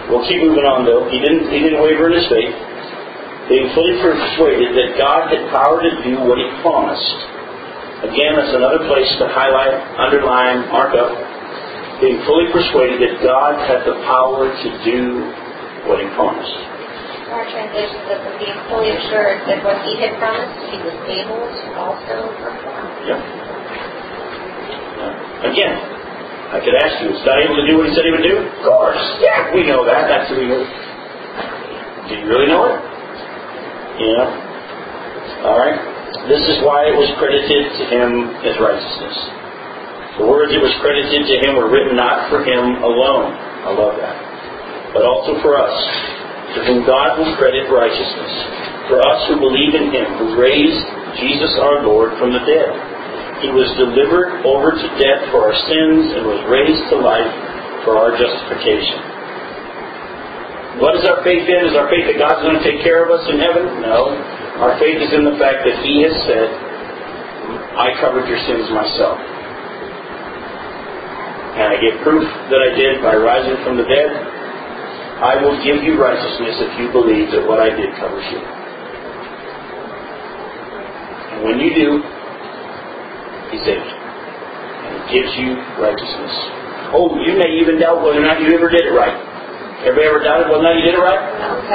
We'll keep moving on, though. He didn't waver in his faith. Being fully persuaded that God had power to do what He promised. Again, that's another place to highlight, underline, mark up. Being fully persuaded that God had the power to do what He promised. Our translation says that being fully assured that what He had promised, He was able to also perform. Yep. Again, I could ask you, is God able to do what He said He would do? Of course. Yeah, we know that. That's who we know. Do you really know it? Yeah. Alright. This is why it was credited to Him as righteousness. The words it was credited to Him were written not for Him alone. I love that. But also for us, to whom God will credit righteousness. For us who believe in Him, who raised Jesus our Lord from the dead. He was delivered over to death for our sins and was raised to life for our justification. What is our faith in? Is our faith that God's going to take care of us in heaven? No. Our faith is in the fact that He has said, I covered your sins myself. And I give proof that I did by rising from the dead. I will give you righteousness if you believe that what I did covers you. And when you do, He saves you. And He gives you righteousness. Oh, you may even doubt whether or not you ever did it right. Everybody ever doubted whether or not you did it right?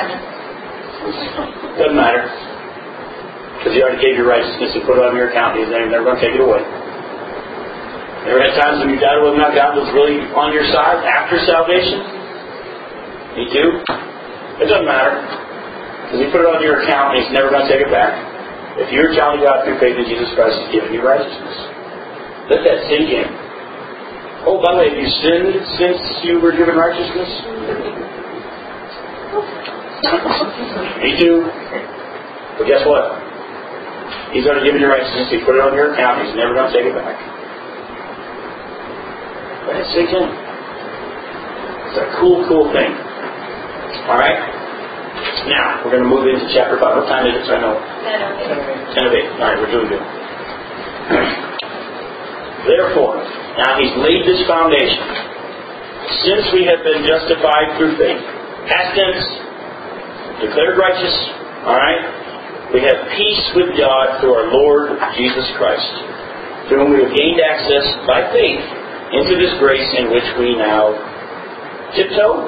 Doesn't matter. Because He already gave you righteousness and put it on your account. He's never going to take it away. Ever had times when you doubted whether or not God was really on your side after salvation? Me too. It doesn't matter. Because He put it on your account and He's never going to take it back. If you're a child of God through faith in Jesus Christ, He's given you righteousness. Let that sink in. Oh, by the way, have you sinned since you were given righteousness? Me too. But guess what? He's already given you righteousness. He put it on your account. He's never going to take it back. Let it sink in. It's a cool thing. Alright? Now, we're going to move into chapter 5. What time is it? So I know. 10 of 8. Alright, we're doing good. Therefore, now He's laid this foundation. Since we have been justified through faith, past tense, declared righteous, alright, we have peace with God through our Lord Jesus Christ, through whom we have gained access by faith into this grace in which we now tiptoe,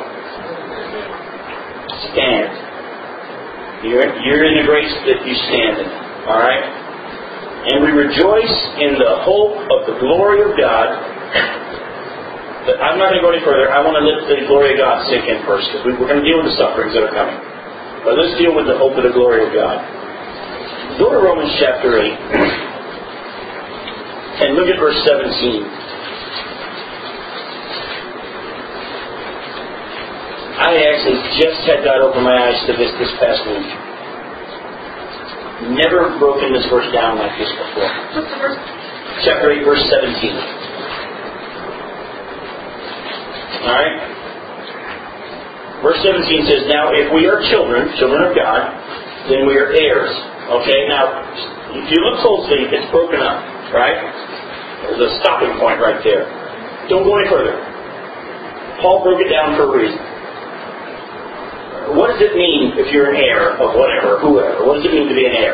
stand. You're in the grace that you stand in, alright? And we rejoice in the hope of the glory of God. But I'm not going to go any further. I want to let the glory of God sink in first, because we're going to deal with the sufferings that are coming. But let's deal with the hope of the glory of God. Go to Romans chapter 8. And look at verse 17. I actually just had God open my eyes to this past week. Never broken this verse down like this before. What's the verse? Chapter 8, verse 17. Alright? Verse 17 says, now if we are children of God, then we are heirs. Okay, now, if you look closely, it's broken up. Right? There's a stopping point right there. Don't go any further. Paul broke it down for a reason. What does it mean if you're an heir of whatever, whoever? What does it mean to be an heir?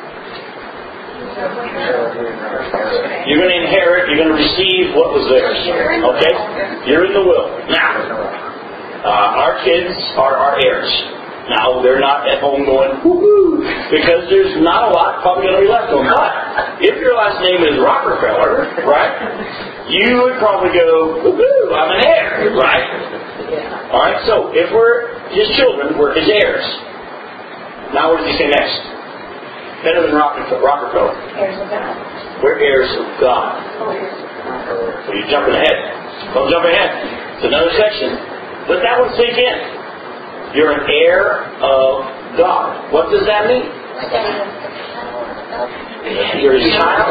You're going to inherit, you're going to receive what was theirs. Okay? You're in the will. Now, our kids are our heirs. Now, they're not at home going, woohoo, because there's not a lot probably going to be left of them. But if your last name is Rockefeller, right, you would probably go, woohoo, I'm an heir, right? Alright, so if we're His children, we're His heirs. Now what does He say next? Better than Rockefeller. Heirs of God. We're heirs of God. So you're jumping ahead. Don't jump ahead. It's another section. Let that one sink in. You're an heir of God. What does that mean? You're His child.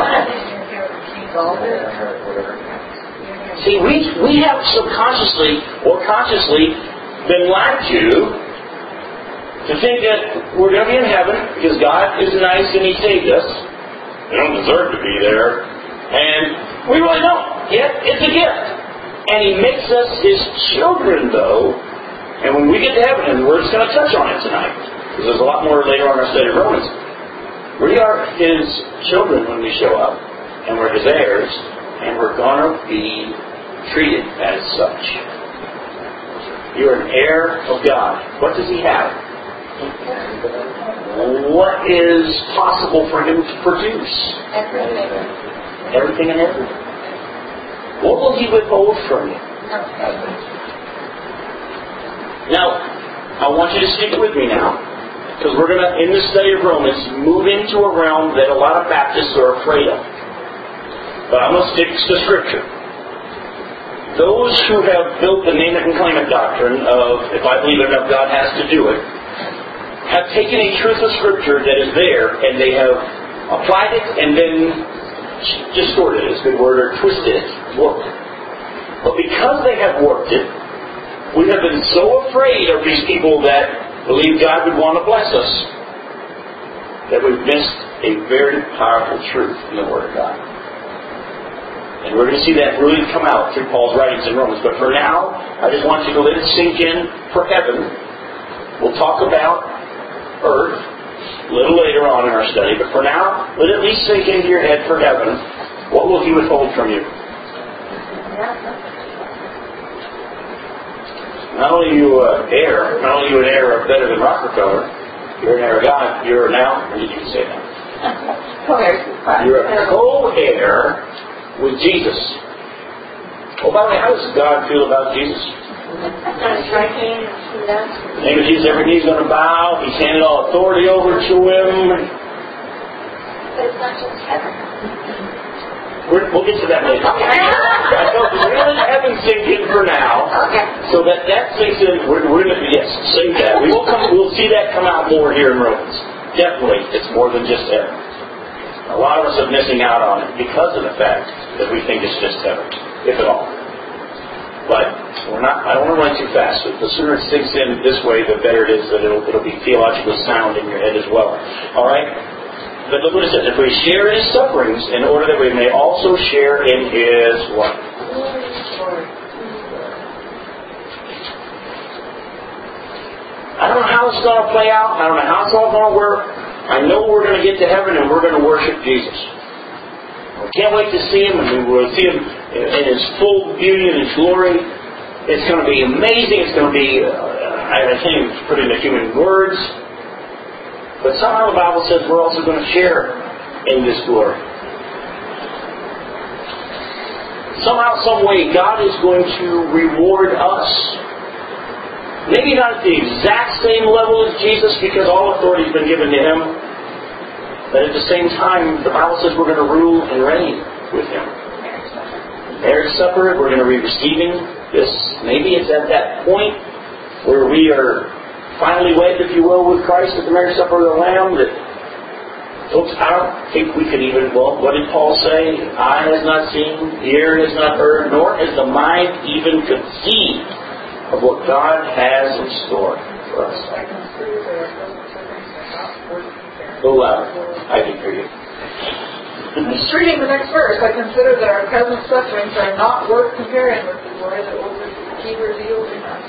See, we have subconsciously or consciously been lied to think that we're going to be in heaven because God is nice and He saved us. We don't deserve to be there. And we really don't. Yet, it's a gift. And He makes us His children, though. And And when we get to heaven, and we're just going to touch on it tonight, because there's a lot more later on in our study of Romans, we are His children when we show up, and we're His heirs, and we're going to be treated as such. You're an heir of God. What does He have? What is possible for Him to produce? Everything and everything. What will He withhold from you? Now, I want you to stick with me now, because we're going to, in this study of Romans, move into a realm that a lot of Baptists are afraid of. But I'm going to stick to Scripture. Those who have built the name it and claim it doctrine of, if I believe enough, God has to do it, have taken a truth of Scripture that is there, and they have applied it and then distorted it, is a good word, or twisted it, warped it. But because they have warped it, we have been so afraid of these people that believe God would want to bless us that we've missed a very powerful truth in the Word of God. And we're going to see that really come out through Paul's writings in Romans. But for now, I just want you to let it sink in for heaven. We'll talk about earth a little later on in our study. But for now, let it at least sink into your head for heaven. What will He withhold from you? Not only are you an heir of better than Rockefeller, you're an heir of God, you're now, or did you say that? You're a co-heir with Jesus. Oh, by the way, how does God feel about Jesus? In the name of Jesus, every knee is going to bow. He's handed all authority over to Him. But it's not just heaven. We'll get to that later. I thought we really haven't sink in for now. Okay. So that sinks in. We're going to, yes, say that. We'll see that come out more here in Romans. Definitely, it's more than just heaven. A lot of us are missing out on it because of the fact that we think it's just heaven, if at all. But we're not. I don't want to run too fast. So the sooner it sinks in this way, the better it is that it'll be theologically sound in your head as well. All right. But look what it says. If we share in His sufferings, in order that we may also share in His what? I don't know how it's going to play out. I don't know how it's all going to work. I know we're going to get to heaven and we're going to worship Jesus. We can't wait to see Him, and we will see Him in His full beauty and His glory. It's going to be amazing. It's going to be, I can't even put it into human words. But somehow the Bible says we're also going to share in this glory. Somehow, some way, God is going to reward us. Maybe not at the exact same level as Jesus, because all authority has been given to Him. But at the same time, the Bible says we're going to rule and reign with Him. Marriage supper, we're going to be receiving this. Maybe it's at that point where we are finally wed, if you will, with Christ at the marriage supper of the Lamb, that, folks, I don't think we could even, well, what did Paul say? Eye has not seen, ear has not heard, nor has the mind even conceived of what God has in store for us. A little louder. I can hear you. Just reading the next verse, I consider that our present sufferings are not worth comparing with the glory that will be revealed in us.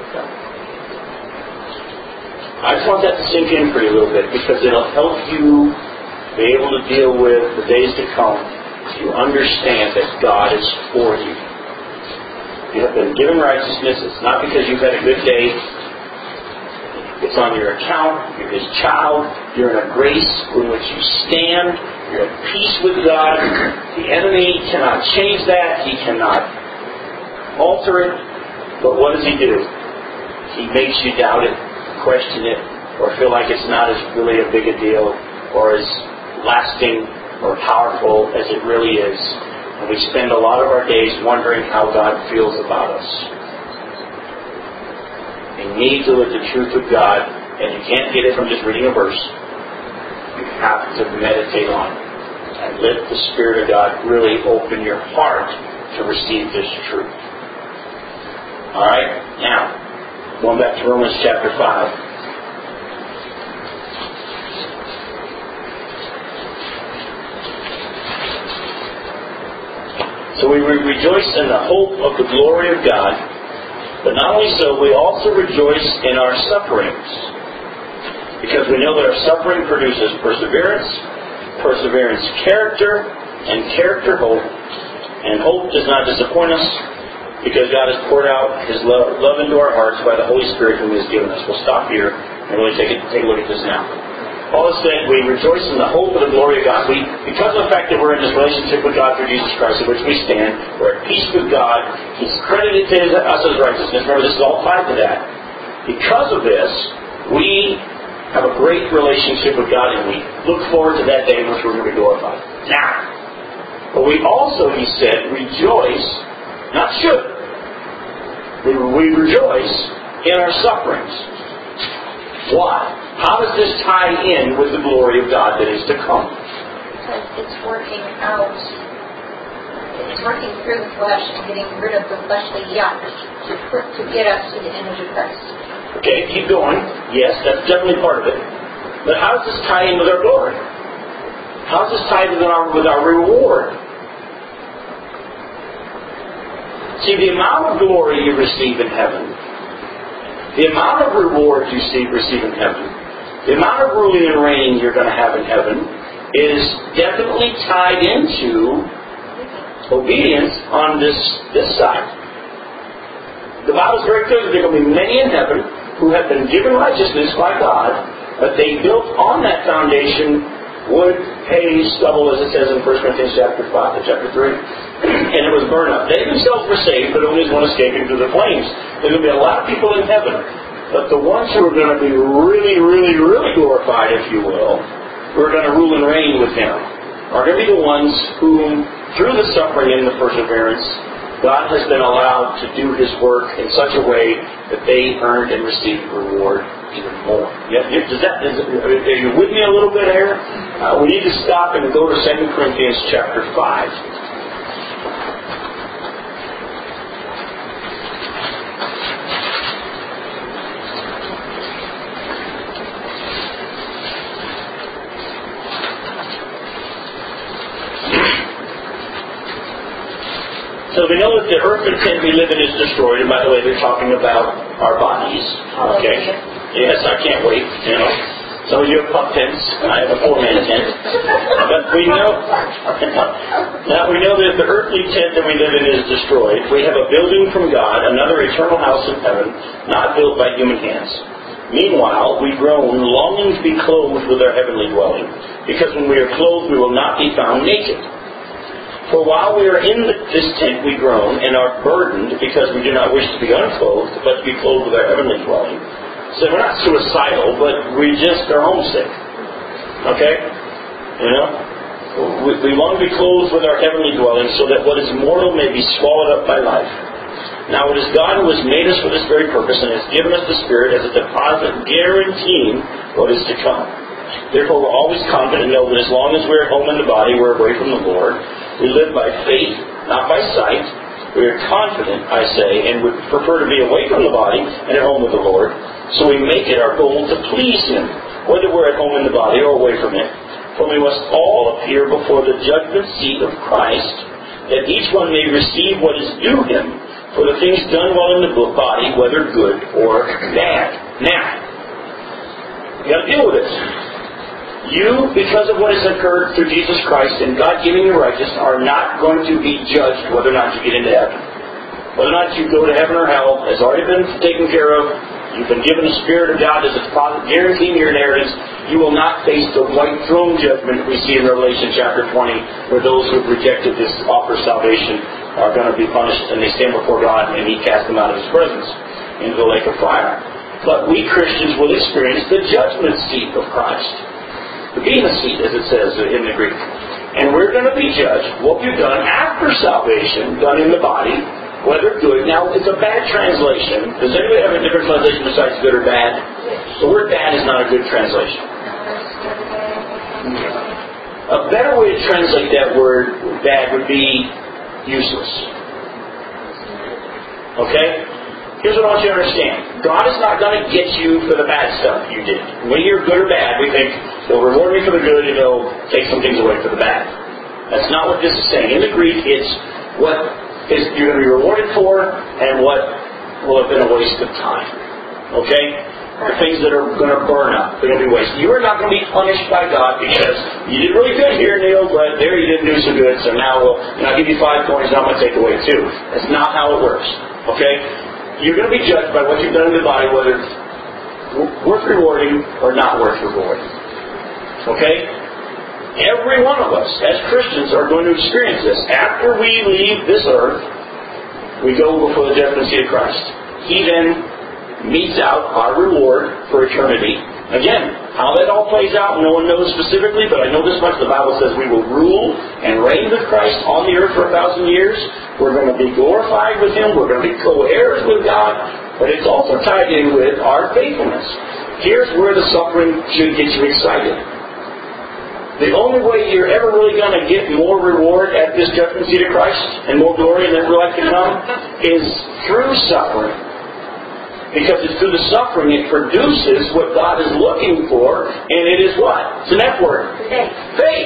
I just want that to sink in for you a little bit, because it'll help you be able to deal with the days to come. You understand that God is for you. You have been given righteousness. It's not because you've had a good day. It's on your account. You're His child. You're in a grace in which you stand. You're at peace with God. The enemy cannot change that. He cannot alter it. But what does he do? He makes you doubt it, question it, or feel like it's not as really a big a deal, or as lasting or powerful as it really is. And we spend a lot of our days wondering how God feels about us. You need to look at the truth of God, and you can't get it from just reading a verse. You have to meditate on it. And let the Spirit of God really open your heart to receive this truth. Alright? Now, going back to Romans chapter 5. So we rejoice in the hope of the glory of God. But not only so, we also rejoice in our sufferings, because we know that our suffering produces perseverance, perseverance character, and character hope. And hope does not disappoint us, because God has poured out His love into our hearts by the Holy Spirit whom He has given us. We'll stop here and really take a look at this now. Paul has said we rejoice in the hope of the glory of God. Because of the fact that we're in this relationship with God through Jesus Christ, in which we stand, we're at peace with God. He's credited to us as righteousness. Remember, this is all tied to that. Because of this, we have a great relationship with God, and we look forward to that day in which we're going to be glorified. Now, but we also, he said, rejoice, not should. We rejoice in our sufferings. Why? How does this tie in with the glory of God that is to come? Because it's working out. It's working through the flesh and getting rid of the fleshly yuck to get us to the image of Christ. Okay, keep going. Yes, that's definitely part of it. But how does this tie in with our glory? How does this tie in with our reward? See, the amount of glory you receive in heaven, the amount of reward you receive in heaven, the amount of ruling and reigning you're going to have in heaven is definitely tied into obedience on this side. The Bible is very clear that there are going to be many in heaven who have been given righteousness by God, but they built on that foundation wood, hay, stubble, as it says in 1 Corinthians chapter 3, and it was burned up. They themselves were saved, but only as one escaping through the flames. There are going to be a lot of people in heaven, but the ones who are going to be really, really, really glorified, if you will, who are going to rule and reign with Him, are going to be the ones whom, through the suffering and the perseverance, God has been allowed to do His work in such a way that they earned and received reward even more. Are you with me a little bit here? We need to stop and go to 2 Corinthians chapter 5. So we know that the earthly tent we live in is destroyed, and by the way, they're talking about our bodies. Okay. Yes, I can't wait. You know, some of you have pup tents. I have a 4-man tent. But we know now we know that the earthly tent that we live in is destroyed. We have a building from God, another eternal house in heaven, not built by human hands. Meanwhile, we groan, longing to be clothed with our heavenly dwelling, because when we are clothed, we will not be found naked. For while we are in this tent, we groan and are burdened, because we do not wish to be unclothed, but to be clothed with our heavenly dwelling. So we're not suicidal, but we just are homesick. Okay? You know? We want to be clothed with our heavenly dwelling, so that what is mortal may be swallowed up by life. Now it is God who has made us for this very purpose, and has given us the Spirit as a deposit guaranteeing what is to come. Therefore, we're always confident to know that as long as we're at home in the body, we're away from the Lord. We live by faith, not by sight. We are confident, I say, and would prefer to be away from the body and at home with the Lord. So we make it our goal to please Him, whether we're at home in the body or away from it. For we must all appear before the judgment seat of Christ, that each one may receive what is due him for the things done while in the body, whether good or bad. Now, you got to deal with this. You, because of what has occurred through Jesus Christ and God giving you righteousness, are not going to be judged whether or not you get into heaven. Whether or not you go to heaven or hell has already been taken care of. You've been given the Spirit of God as a deposit guaranteeing your inheritance. You will not face the white throne judgment we see in Revelation chapter 20, where those who have rejected this offer of salvation are going to be punished, and they stand before God and He casts them out of His presence into the lake of fire. But we Christians will experience the judgment seat of Christ. The Bema seat, as it says in the Greek. And we're going to be judged what we've done after salvation, done in the body, whether good. Now, it's a bad translation. Does anybody have a different translation besides good or bad? The word bad is not a good translation. A better way to translate that word bad would be useless. Okay? Here's what I want you to understand. God is not going to get you for the bad stuff you did. When you're good or bad, we think He'll reward me for the good and He'll take some things away for the bad. That's not what this is saying. In the Greek, it's what you're going to be rewarded for and what will have been a waste of time. Okay? The things that are going to burn up, they're going to be wasted. You are not going to be punished by God because you did really good here, Neil, but there you didn't do so good, so now I'll give you 5 coins and I'm going to take away 2. That's not how it works. Okay? You're going to be judged by what you've done in the body, whether it's worth rewarding or not worth rewarding. Okay? Every one of us, as Christians, are going to experience this. After we leave this earth, we go before the judgment seat of Christ. He then metes out our reward for eternity. Again, how that all plays out, no one knows specifically, but I know this much. The Bible says we will rule and reign with Christ on the earth for 1,000 years. We're going to be glorified with Him. We're going to be co-heirs with God. But it's also tied in with our faithfulness. Here's where the suffering should get you excited. The only way you're ever really going to get more reward at this judgment seat of Christ and more glory in the life to come is through suffering. Because it's through the suffering it produces what God is looking for, and it is what? It's an F word. Faith.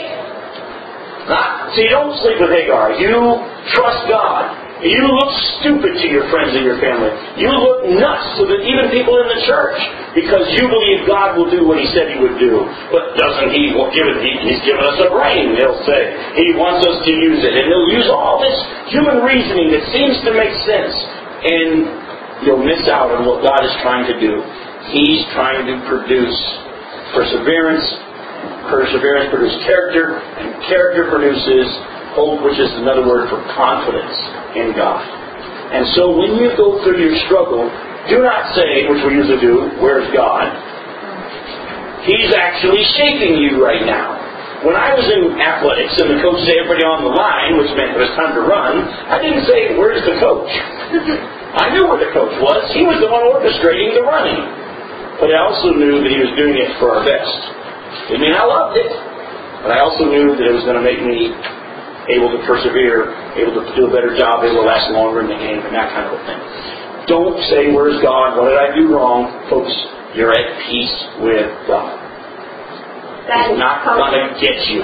So you don't sleep with Hagar. You trust God. You look stupid to your friends and your family. You look nuts to even people in the church because you believe God will do what He said He would do. But doesn't He give it? He's given us a brain, they'll say. He wants us to use it. And they'll use all this human reasoning that seems to make sense. And you'll miss out on what God is trying to do. He's trying to produce perseverance. Perseverance produces character. And character produces hope, which is another word for confidence in God. And so when you go through your struggle, do not say, which we usually do, where's God? He's actually shaping you right now. When I was in athletics and the coach said everybody on the line, which meant it was time to run, I didn't say, where's the coach? I knew where the coach was. He was the one orchestrating the running. But I also knew that he was doing it for our best. I mean, I loved it. But I also knew that it was going to make me able to persevere, able to do a better job, able to last longer in the game, and that kind of a thing. Don't say, where's God? What did I do wrong? Folks, you're at peace with God. It's not going to get you.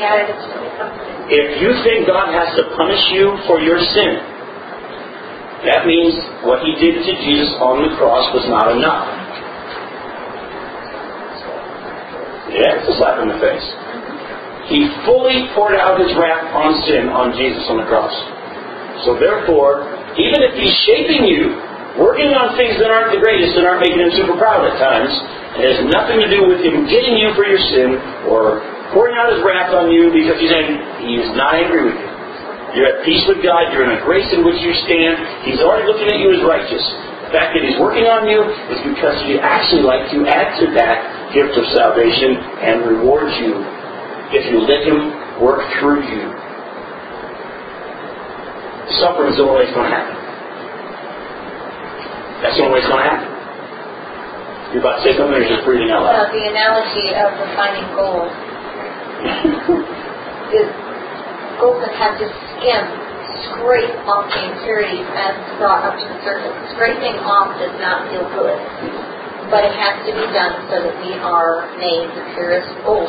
If you think God has to punish you for your sin, that means what He did to Jesus on the cross was not enough. Yeah, it's a slap in the face. He fully poured out His wrath on sin on Jesus on the cross. So therefore, even if He's shaping you, working on things that aren't the greatest and aren't making Him super proud at times, it has nothing to do with Him getting you for your sin or pouring out His wrath on you because He's not angry with you. You're at peace with God. You're in a grace in which you stand. He's already looking at you as righteous. The fact that He's working on you is because He actually like to add to that gift of salvation and reward you if you let Him work through you. Suffering is the only way it's going to happen. That's the only way it's going to happen. You're about to say something or you're just breathing out loud? The analogy of refining gold is gold that has to scrape off the impurities as brought up to the surface. Scraping off does not feel good, but it has to be done so that we are made the purest gold.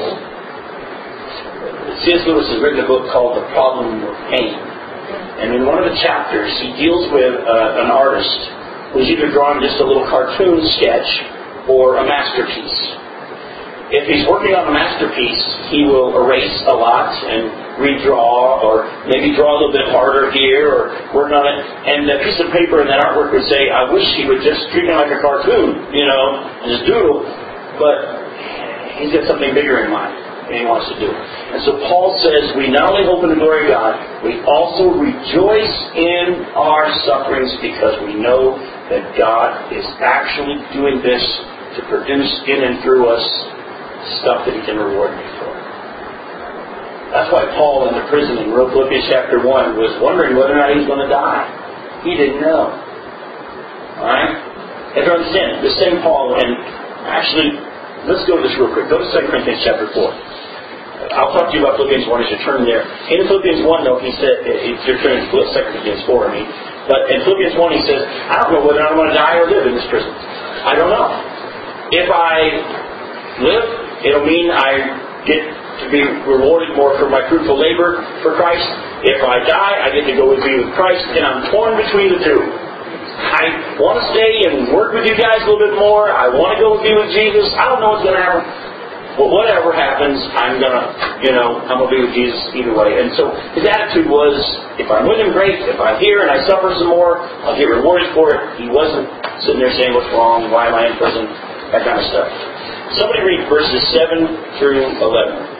C.S. Lewis has written a book called The Problem of Pain. And in one of the chapters, he deals with an artist who's either drawing just a little cartoon sketch or a masterpiece. If he's working on a masterpiece, he will erase a lot and redraw, or maybe draw a little bit harder here, or work on it. And that piece of paper and that artwork would say, I wish he would just treat me like a cartoon, and just doodle. But he's got something bigger in mind, and he wants to do it. And so Paul says, we not only hope in the glory of God, we also rejoice in our sufferings because we know that God is actually doing this to produce in and through us stuff that He can reward me for. That's why Paul in the prison in Philippians chapter 1 was wondering whether or not he was going to die. He didn't know. Alright? You have to understand, the same Paul, and actually, let's go to this real quick. Go to 2 Corinthians chapter 4. I'll talk to you about Philippians 1 as you turn there. In Philippians 1, though, he said, if you're turning to 2 Corinthians 4, but in Philippians 1 he says, I don't know whether I'm going to die or live in this prison. I don't know. If I live, it'll mean I get to be rewarded more for my fruitful labor for Christ. If I die, I get to go with me with Christ, and I'm torn between the two. I want to stay and work with you guys a little bit more. I want to go be with Jesus. I don't know what's going to happen. But whatever happens, I'm going to be with Jesus either way. And so his attitude was, if I'm with him, great. If I'm here and I suffer some more, I'll get rewarded for it. He wasn't sitting there saying, what's wrong? Why am I in prison? That kind of stuff. Somebody read verses 7 through 11.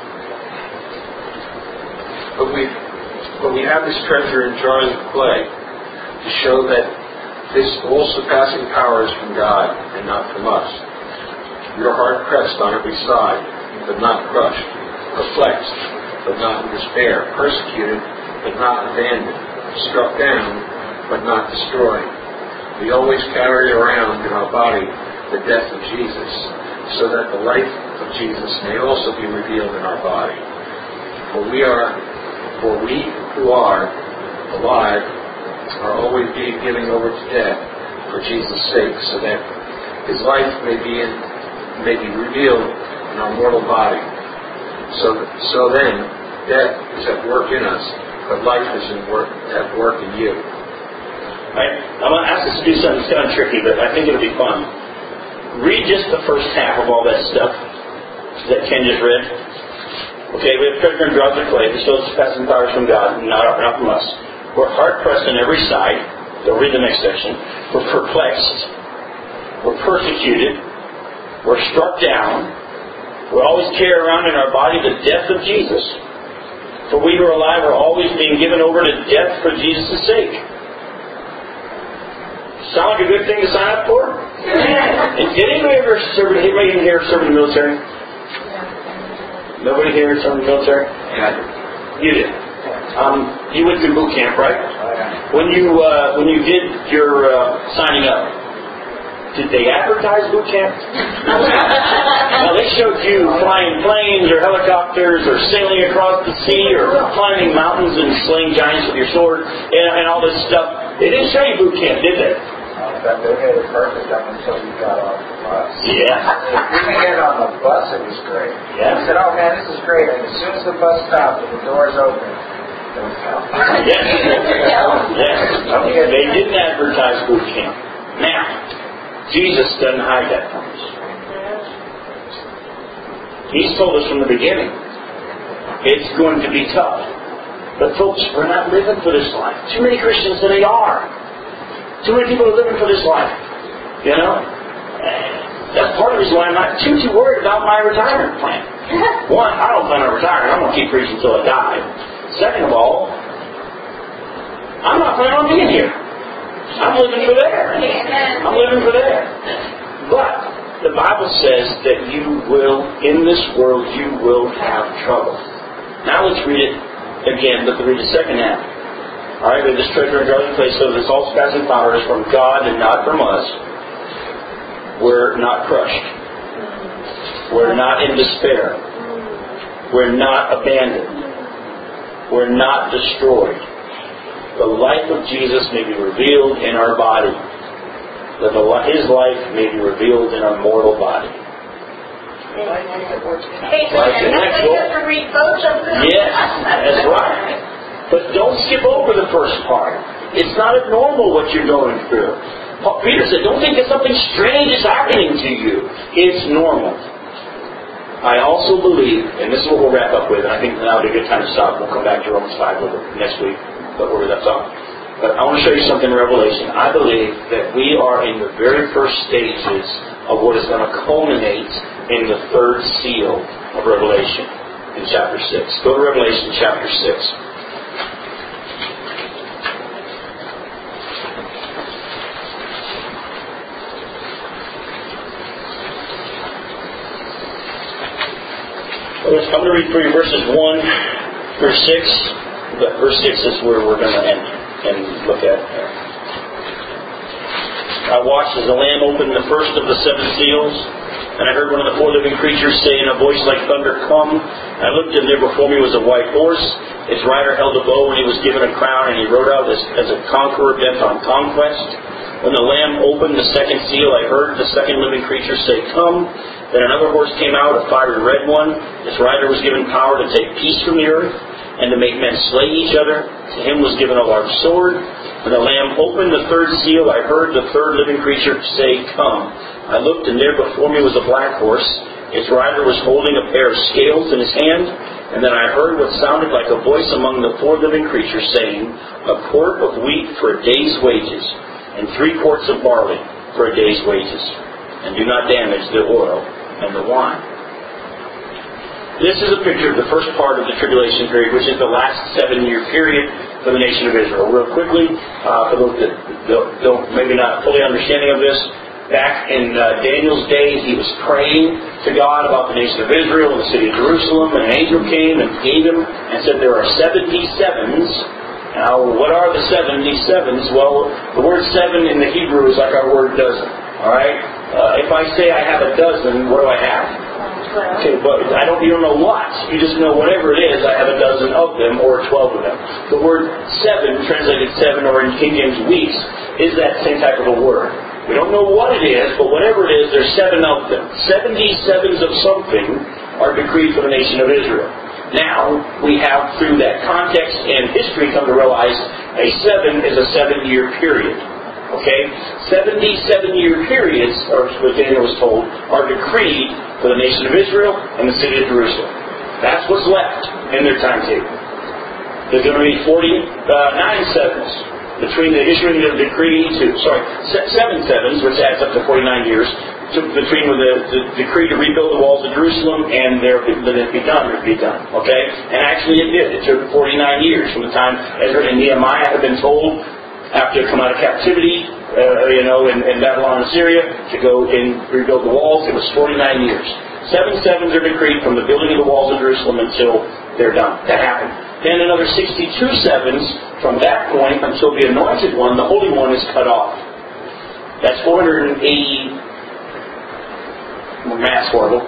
But we have this treasure in jars of clay to show that this all-surpassing power is from God and not from us. We are hard-pressed on every side, but not crushed, perplexed, but not in despair, persecuted, but not abandoned, struck down, but not destroyed. We always carry around in our body the death of Jesus, so that the life of Jesus may also be revealed in our body. For we who are alive are always being given over to death for Jesus' sake, so that his life may be revealed in our mortal body. So then, death is at work in us, but life is at work in you. Right? I'm going to ask us to do something that's kind of tricky, but I think it'll be fun. Read just the first half of all that stuff that Ken just read. Okay, we have treasure in jars of clay. This shows surpassing powers from God, not from us. We're hard-pressed on every side. Go read the next section. We're perplexed. We're persecuted. We're struck down. We always carry around in our body the death of Jesus. For we who are alive are always being given over to death for Jesus' sake. Sound like a good thing to sign up for? And did anybody in here serve in the military? Nobody here served in the military? Yeah. You did. You went through boot camp, right? When you did your signing up, did they advertise boot camp? Now they showed you flying planes or helicopters or sailing across the sea or climbing mountains and slaying giants with your sword and all this stuff. They didn't show you boot camp, did they? But they made it perfect up until you got off the bus. Yeah. When we get on the bus, it was great. Yeah. I said, oh man, this is great. And as soon as the bus stopped and the doors opened, it was hell. Yes. Yes. They didn't advertise boot camp. Now, Jesus doesn't hide that from us. He's told us from the beginning, it's going to be tough. But folks, we're not living for this life. Too many Christians today are. Too many people are living for this life. You know? That's part of the reason why I'm not too worried about my retirement plan. One, I don't plan on retiring. I'm going to keep preaching until I die. Second of all, I'm not planning on being here. I'm living for there. I'm living for there. But the Bible says that you will, in this world, you will have trouble. Now let's read it again. Let's read the second half. Alright, we have this treasure in jars of clay, so this all-surpassing power is from God and not from us. We're not crushed. We're not in despair. We're not abandoned. We're not destroyed. The life of Jesus may be revealed in our body. That His life may be revealed in our mortal body. Hey, that's why you have to read both of them. Yes, that's right. But don't skip over the first part. It's not abnormal what you're going through. Peter said, don't think that something strange is happening to you. It's normal. I also believe, and this is what we'll wrap up with, and I think now would be a good time to stop. We'll come back to Romans 5 next week, but where we left off. But I want to show you something in Revelation. I believe that we are in the very first stages of what is going to culminate in the third seal of Revelation in chapter 6. Go to Revelation chapter 6. I'm going to read for you verses 1 through 6. But verse 6 is where we're going to end and look at there. I watched as the Lamb opened the first of the 7 seals, and I heard one of the 4 living creatures say in a voice like thunder, "Come." I looked, and there before me was a white horse. Its rider held a bow, and he was given a crown, and he rode out as a conqueror bent on conquest. When the Lamb opened the second seal, I heard the second living creature say, "Come." Then another horse came out, a fiery red one. Its rider was given power to take peace from the earth and to make men slay each other. To him was given a large sword, When the Lamb opened the third seal, I heard the third living creature say, "Come." I looked, and there before me was a black horse. Its rider was holding a pair of scales in his hand. And then I heard what sounded like a voice among the four living creatures saying, "A quart of wheat for a day's wages, and 3 quarts of barley for a day's wages. And do not damage the oil and the wine." This is a picture of the first part of the tribulation period, which is the last 7-year period for the nation of Israel. Real quickly, for those that don't maybe not fully understanding of this, back in Daniel's day, he was praying to God about the nation of Israel and the city of Jerusalem, and an angel came and gave him and said there are 77s. Now, what are the 77s? Well, the word 7 in the Hebrew is like our word dozen. All right? If I say I have a dozen, what do I have? Okay, but you don't know what. You just know whatever it is, I have a dozen of them or 12 of them. The word 7, translated 7, or in King James weeks, is that same type of a word. We don't know what it is, but whatever it is, there's 7 of them. 77s of something are decreed for the nation of Israel. Now, we have, through that context and history, come to realize a 7 is a 7-year period. Okay? 77-year periods, or what Daniel was told, are decreed for the nation of Israel and the city of Jerusalem. That's what's left in their timetable. There's going to be 49 sevens between the issuing of the decree to, 7 sevens, which adds up to 49 years, between the decree to rebuild the walls of Jerusalem and it be done. Okay? And actually it did. It took 49 years from the time Ezra and Nehemiah had been told, after they come out of captivity, in Babylon and Syria, to go and rebuild the walls. It was 49 years. 7 sevens are decreed from the building of the walls of Jerusalem until they're done. That happened. Then another 62 sevens from that point until the anointed one, the Holy One, is cut off. That's 480. Math's horrible.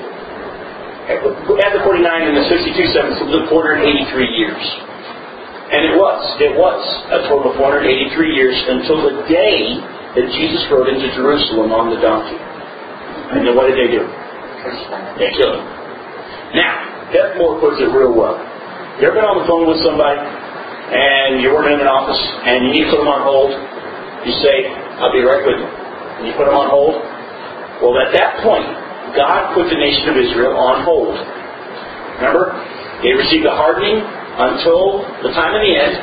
Add the 49 and the 62 sevens, it was 483 years. And it was a total of 483 years until the day that Jesus rode into Jerusalem on the donkey. And then what did they do? They killed him. Now, Beth Moore puts it real well. You ever been on the phone with somebody and you're working in an office and you need to put them on hold? You say, "I'll be right with you." And you put them on hold. Well, at that point, God put the nation of Israel on hold. Remember? They received a hardening until the time of the end.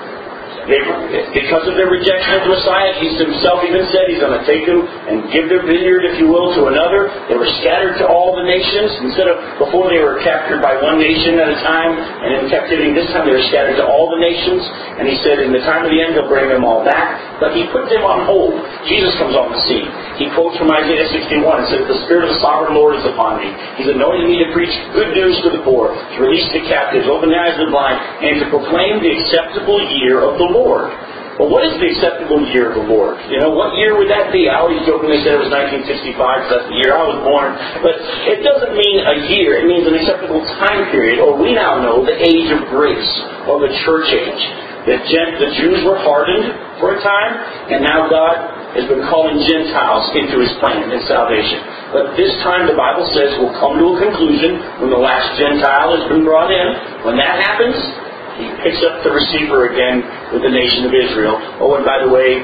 Because of their rejection of the Messiah, Jesus himself even said he's going to take them and give their vineyard, if you will, to another. They were scattered to all the nations. Before they were captured by one nation at a time, and in captivity this time they were scattered to all the nations. And he said in the time of the end he'll bring them all back. But he put them on hold. Jesus comes on the scene. He quotes from Isaiah 61 and says, "The Spirit of the Sovereign Lord is upon me. He's anointed me to preach good news to the poor, to release the captives, open the eyes of the blind, and to proclaim the acceptable year of the Lord." Well, what is the acceptable year of the Lord? What year would that be? I always jokingly said it was 1965, because that's the year I was born. But it doesn't mean a year. It means an acceptable time period, or we now know the age of grace, or the church age. The Jews were hardened for a time, and now God has been calling Gentiles into His plan and salvation. But this time, the Bible says, will come to a conclusion when the last Gentile has been brought in. When that happens, He picks up the receiver again with the nation of Israel. Oh, and by the way,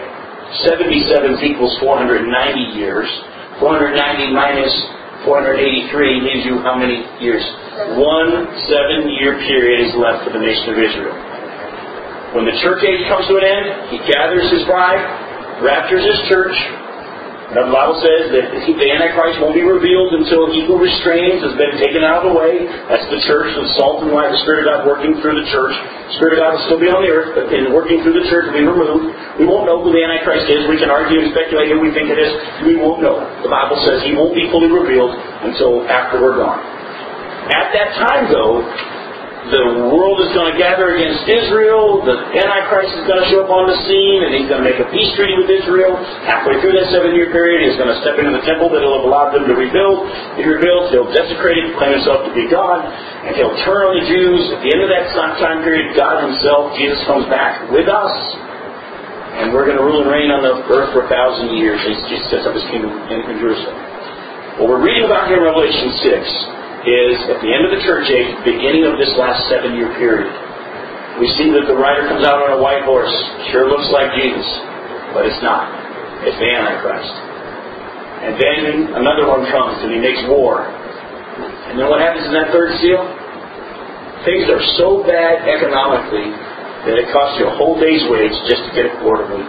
77 equals 490 years. 490 minus 483 leaves you how many years? 1 7-year period is left for the nation of Israel. When the church age comes to an end, He gathers His bride, raptures His church. Now, the Bible says that the Antichrist won't be revealed until he who restrains has been taken out of the way. That's the church, the salt and light, the Spirit of God working through the church. The Spirit of God will still be on the earth, but in working through the church will be removed. We won't know who the Antichrist is. We can argue and speculate who we think it is. We won't know. The Bible says he won't be fully revealed until after we're gone. At that time, though, the world is going to gather against Israel. The Antichrist is going to show up on the scene, and he's going to make a peace treaty with Israel. Halfway through that 7-year period, he's going to step into the temple that He'll have allowed them to rebuild. He rebuilds, He'll desecrate it, claim Himself to be God, and He'll turn on the Jews. At the end of that time period, God Himself, Jesus, comes back with us, and we're going to rule and reign on the earth for 1,000 years. Jesus sets up His kingdom in Jerusalem. What we're reading about here in Revelation 6 is at the end of the church age, the beginning of this last 7-year period. We see that the rider comes out on a white horse. Sure looks like Jesus, but it's not. It's the Antichrist. And then another one comes and he makes war. And then what happens in that third seal? Things are so bad economically that it costs you a whole day's wage just to get a quart of wheat.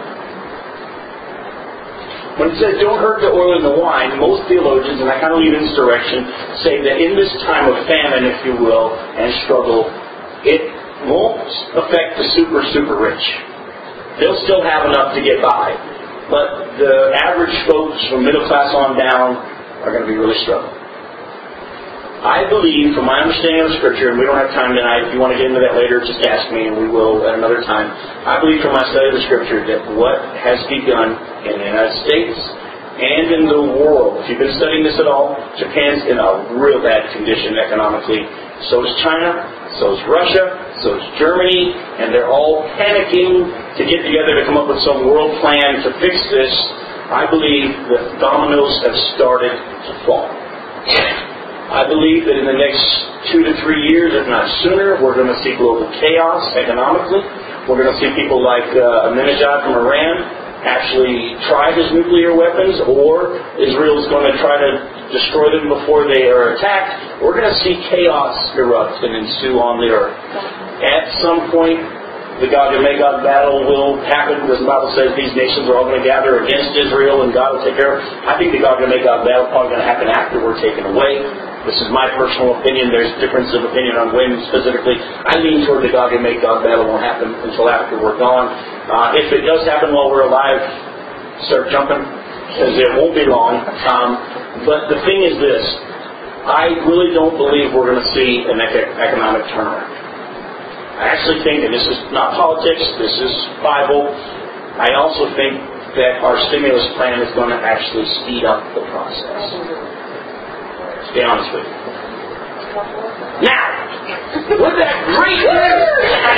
When it says don't hurt the oil and the wine, most theologians, and I kind of lean in this direction, say that in this time of famine, if you will, and struggle, it won't affect the super rich. They'll still have enough to get by. But the average folks from middle class on down are going to be really struggling. I believe, from my understanding of Scripture, and we don't have time tonight, if you want to get into that later, just ask me and we will at another time. I believe from my study of the Scripture that what has begun in the United States and in the world, if you've been studying this at all, Japan's in a real bad condition economically. So is China, so is Russia, so is Germany, and they're all panicking to get together to come up with some world plan to fix this. I believe that dominoes have started to fall. I believe that in the next 2 to 3 years, if not sooner, we're going to see global chaos economically. We're going to see people like Ahmadinejad from Iran actually try his nuclear weapons, or Israel is going to try to destroy them before they are attacked. We're going to see chaos erupt and ensue on the earth. At some point, the Gog and Magog battle will happen, because the Bible says these nations are all going to gather against Israel and God will take care of it. I think the Gog and Magog battle is probably going to happen after we're taken away. This is my personal opinion. There's difference of opinion on when specifically. I lean toward the Gog and Magog battle won't happen until after we're gone. If it does happen while we're alive, start jumping, because it won't be long. But the thing is this. I really don't believe we're going to see an economic turnaround. I actually think, and this is not politics, this is Bible, I also think that our stimulus plan is going to actually speed up the process. To be honest with you. Now, with that great news...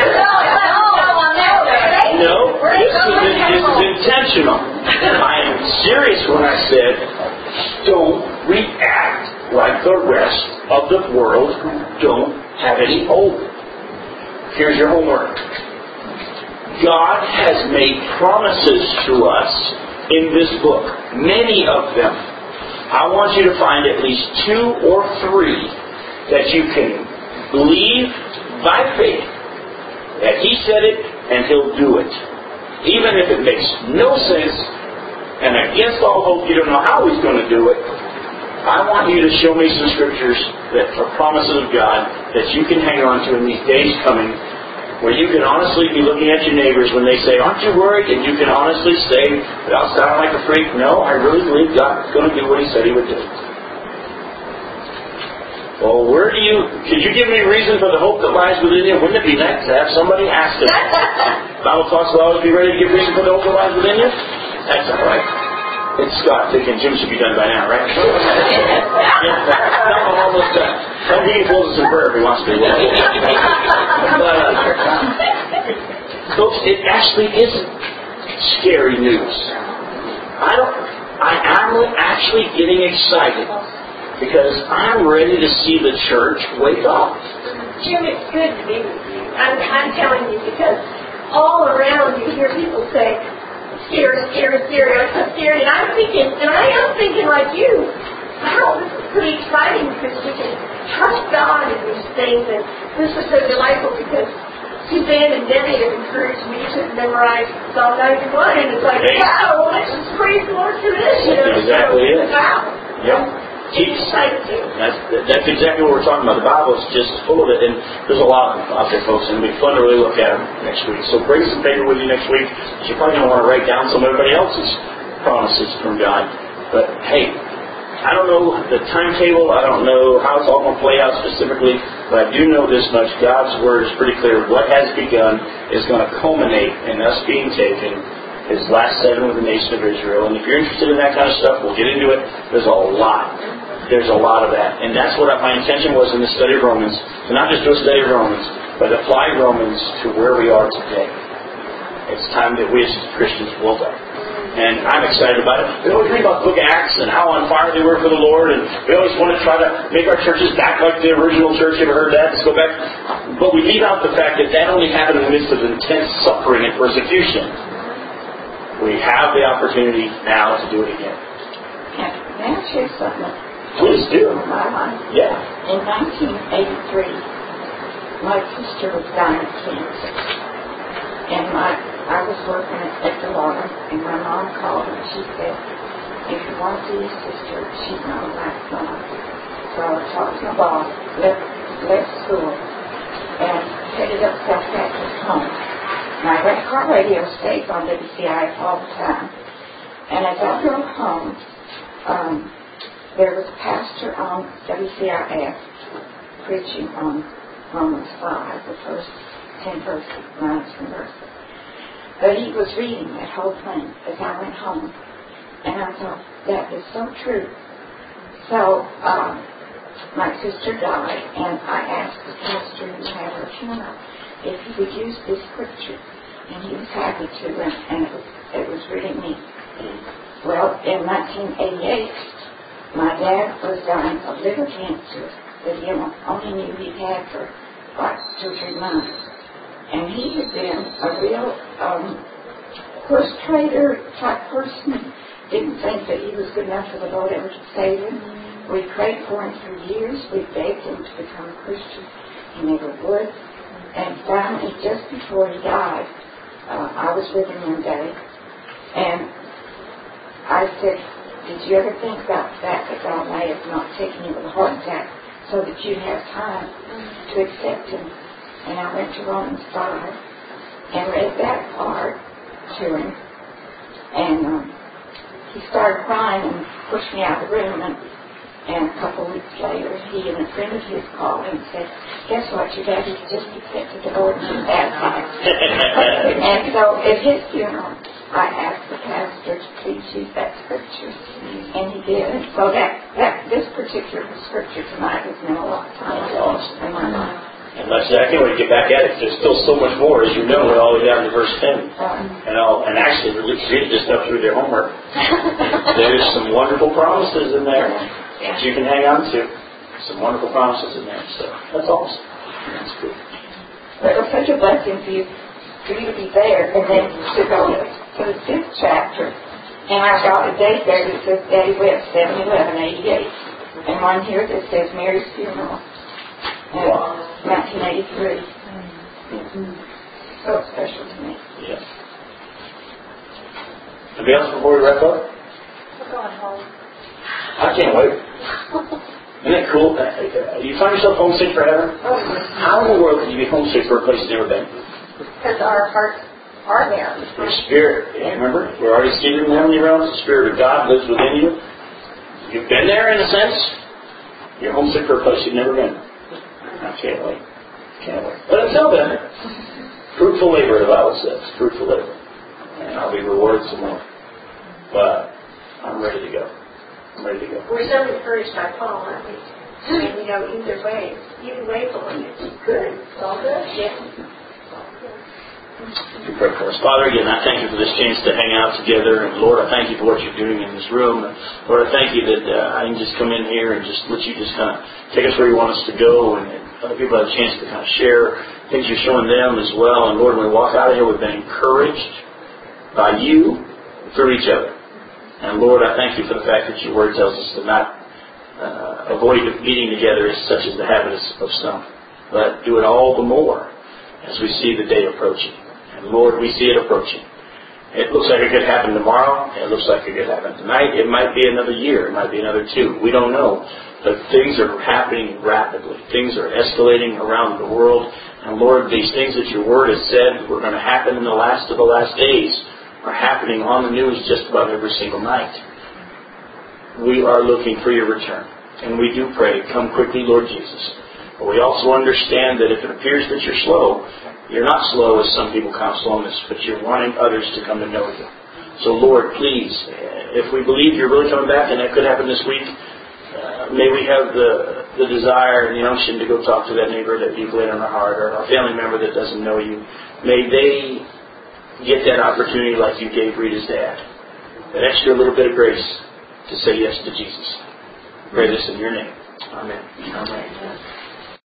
No, this is intentional. I am serious when I said, don't react like the rest of the world who don't have any hope. Here's your homework. God has made promises to us in this book, many of them. I want you to find at least 2 or 3 that you can believe by faith that He said it and He'll do it. Even if it makes no sense and against all hope you don't know how He's going to do it, I want you to show me some scriptures that are promises of God that you can hang on to in these days coming, where you can honestly be looking at your neighbors when they say, aren't you worried? And you can honestly say, without sounding like a freak, no, I really believe God's going to do what He said He would do. Well, could you give me a reason for the hope that lies within you? Wouldn't it be nice to have somebody ask us? Bible talks will always be ready to give reason for the hope that lies within you? That's all right. It's Scott thinking Jim should be done by now, right? Yeah, I'm almost done. He can close us in prayer if he wants to. But, folks, it actually isn't scary news. I'm actually getting excited because I'm ready to see the church wake up. Jim, it's good to be with you. I'm telling you, because all around you hear people say, scary, I'm so scared. And I'm thinking, and I am thinking like you, wow, this is pretty exciting because we can trust God in these things. And this is so delightful because Suzanne and Debbie have encouraged me to memorize Psalm 91. And it's like, wow, let's just praise the Lord for this. That's exactly it. Wow. Yep. That's exactly what we're talking about. The Bible is just full of it, and there's a lot of them out there, folks, and it'll be fun to really look at them next week. So bring some paper with you next week. You're probably going to want to write down some of everybody else's promises from God. But hey, I don't know the timetable. I don't know how it's all going to play out specifically, but I do know this much. God's Word is pretty clear. What has begun is going to culminate in us being taken His last 7 with the nation of Israel. And if you're interested in that kind of stuff, we'll get into it. There's a lot. There's a lot of that. And that's what my intention was in the study of Romans. To not just do a study of Romans, but apply Romans to where we are today. It's time that we as Christians woke up. And I'm excited about it. We always read about the book of Acts and how on fire they were for the Lord, and we always want to try to make our churches back like the original church. You ever heard that? Let's go back. But we leave out the fact that that only happened in the midst of intense suffering and persecution. We have the opportunity now to do it again. May I share something? Please do. My life. Yeah. In 1983, my sister was dying of cancer. And I was working at the water, and my mom called and she said, if you want to see your sister, she's not allowed to come. So I talked to my boss, left school, and headed up South Patrick's home. My car radio stays on WCIF all the time. And as I drove home, there was a pastor on WCIF preaching on Romans 5, the first 10 verses, 19 verses. But he was reading that whole thing as I went home. And I thought, that is so true. So, my sister died, and I asked the pastor who had her funeral if he would use this scripture. And he was happy to, and it was really neat. Well, in 1988, my dad was dying of liver cancer that he only knew he'd had for like 2 or 3 months. And he had been a real horse trader type person. Didn't think that he was good enough for the Lord ever to save him. We prayed for him for years. We begged him to become a Christian. He never would. And finally, just before he died, I was with him one day, and I said, did you ever think about the fact that God may have not taken you with a heart attack so that you'd have time to accept him? And I went to Romans 5 and read that part to him. And he started crying and pushed me out of the room. And a couple of weeks later, he and a friend of his called and said, guess what, your daddy's just accepted the Lord and he's baptized. And so at his funeral, I asked the pastor to please use that scripture. And he did. And so this particular scripture tonight has meant a lot of time in my life. And like I said, I can't wait to get back at it. There's still so much more, as you know, all the way down to verse 10. And actually, read just up through their homework. There's some wonderful promises in there that you can hang on to. Some wonderful promises in there. So that's awesome. That's cool. It was such a blessing for you to be there and then to go to the 5th chapter. And I've got a date there that says Daddy West, 7/11/88. And one here that says Mary's funeral. 1983. So special to me. Yes. Anybody else before we wrap up? We're going home. I can't wait. Isn't that cool? You find yourself homesick for heaven? How in the world can you be homesick for a place you've never been? Because our hearts are there. Your spirit, remember? We're already seated in the heavenly realms. The Spirit of God lives within you. You've been there in a sense. You're homesick for a place you've never been. I can't wait. Can't wait. But until then, fruitful labor, the Bible says. Fruitful labor. And I'll be rewarded some more. But I'm ready to go. I'm ready to go. We're so encouraged by Paul, aren't we? And, either way going, it's good. It's all good. Yeah. You pray for us. Father, again, I thank you for this chance to hang out together. And Lord, I thank you for what you're doing in this room. And Lord, I thank you that I can just come in here and just let you just kind of take us where you want us to go, and other people have a chance to kind of share things you're showing them as well. And Lord, when we walk out of here, we've been encouraged by you through each other. And Lord, I thank you for the fact that your word tells us to not avoid meeting together as such as the habit of some, but do it all the more as we see the day approaching. And Lord, we see it approaching. It looks like it could happen tomorrow. It looks like it could happen tonight. It might be another year. It might be another 2. We don't know. But things are happening rapidly. Things are escalating around the world. And Lord, these things that your word has said were going to happen in the last of the last days are happening on the news just about every single night. We are looking for your return. And we do pray, come quickly, Lord Jesus. But we also understand that if it appears that you're slow, you're not slow as some people count slowness, but you're wanting others to come to know you. So Lord, please, if we believe you're really coming back, and that could happen this week, may we have the desire and the unction to go talk to that neighbor that you've laid on our heart, or a family member that doesn't know you. May they get that opportunity like you gave Rita's dad. that extra little bit of grace to say yes to Jesus. Pray this in your name. Amen. Amen.